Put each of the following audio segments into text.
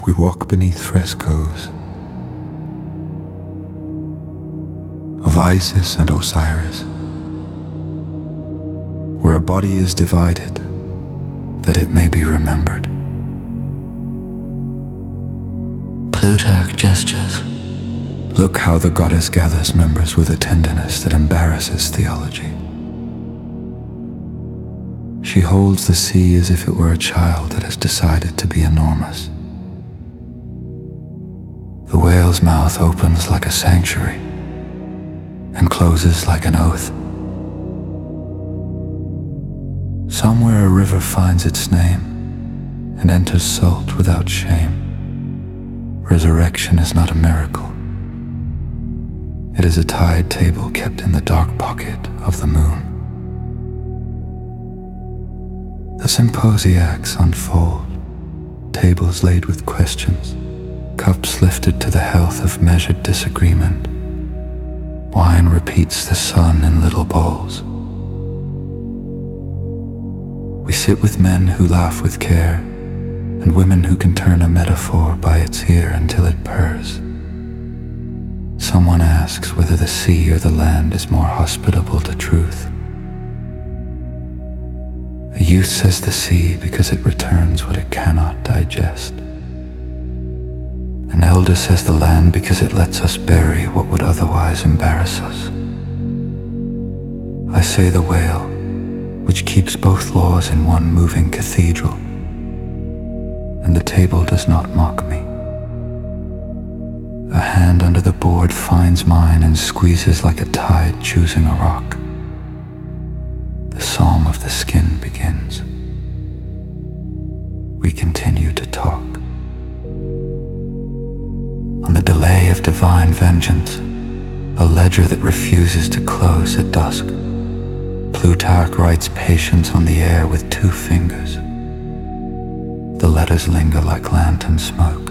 We walk beneath frescoes of Isis and Osiris, where a body is divided that it may be remembered. Plutarch gestures. Look how the goddess gathers members with a tenderness that embarrasses theology. She holds the sea as if it were a child that has decided to be enormous. The whale's mouth opens like a sanctuary and closes like an oath. Somewhere a river finds its name and enters salt without shame. Resurrection is not a miracle. It is a tide table kept in the dark pocket of the moon. The symposiacs unfold, tables laid with questions, cups lifted to the health of measured disagreement. Wine repeats the sun in little bowls. We sit with men who laugh with care, and women who can turn a metaphor by its ear until it purrs. Someone asks whether the sea or the land is more hospitable to truth. A youth says the sea because it returns what it cannot digest. An elder says the land because it lets us bury what would otherwise embarrass us. I say the whale, which keeps both laws in one moving cathedral, and the table does not mock me. A hand under the board finds mine and squeezes like a tide choosing a rock. The psalm of the skin begins. We continue to talk. On the delay of divine vengeance, a ledger that refuses to close at dusk, Plutarch writes patience on the air with 2 fingers. The letters linger like lantern smoke.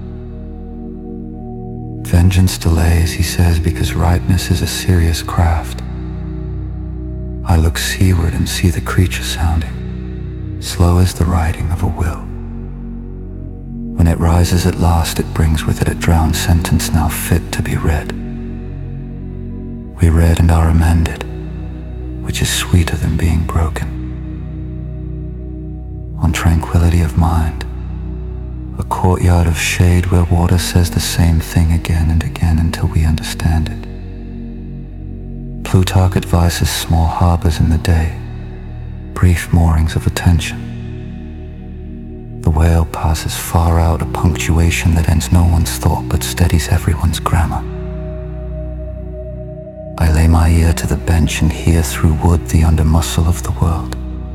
Vengeance delays, he says, because ripeness is a serious craft. I look seaward and see the creature sounding, slow as the writing of a will. When it rises at last, it brings with it a drowned sentence now fit to be read. We read and are amended, which is sweeter than being broken. On tranquility of mind, a courtyard of shade where water says the same thing again and again until we understand it. Plutarch advises small harbors in the day, brief moorings of attention. The whale passes far out a punctuation that ends no one's thought but steadies everyone's grammar. I lay my ear to the bench and hear through wood the under-muscle of the world.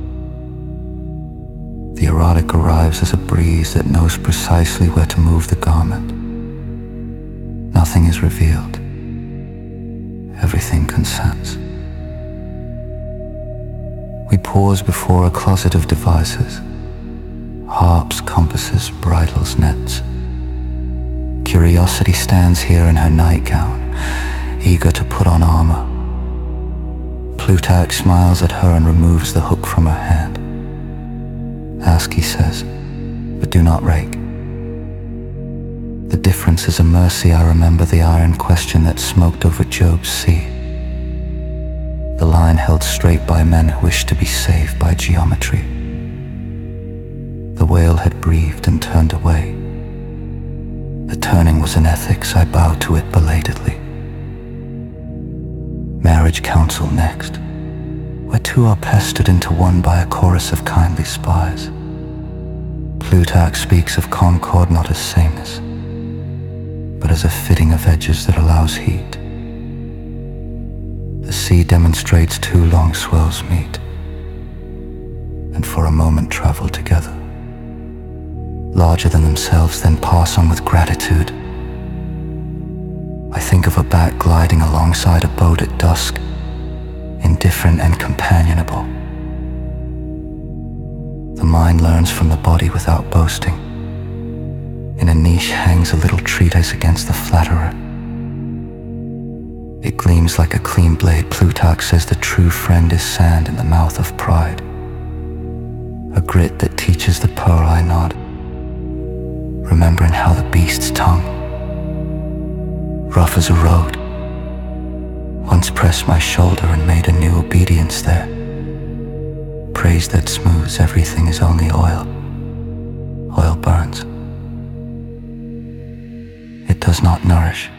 The erotic arrives as a breeze that knows precisely where to move the garment. Nothing is revealed. Everything consents. We pause before a closet of devices. Harps, compasses, bridles, nets. Curiosity stands here in her nightgown, eager to put on armor. Plutarch smiles at her and removes the hook from her hand. Ask, he says, but do not rake. The difference is a mercy. I remember the iron question that smoked over Job's sea. The line held straight by men who wished to be saved by geometry. The whale had breathed and turned away. The turning was an ethics. I bowed to it belatedly. Marriage council next, where 2 are pestered into one by a chorus of kindly spies. Plutarch speaks of concord not as sameness, but as a fitting of edges that allows heat. The sea demonstrates 2 long swells meet, and for a moment travel together. Larger than themselves, then pass on with gratitude. I think of a bat gliding alongside a boat at dusk, indifferent and companionable. The mind learns from the body without boasting. In a niche hangs a little treatise against the flatterer. It gleams like a clean blade. Plutarch says the true friend is sand in the mouth of pride. A grit that teaches the pearl. I nod. remembering how the beast's tongue, rough as a road, once pressed my shoulder and made a new obedience there. Praise that smooths everything is only oil. Oil burns. It does not nourish.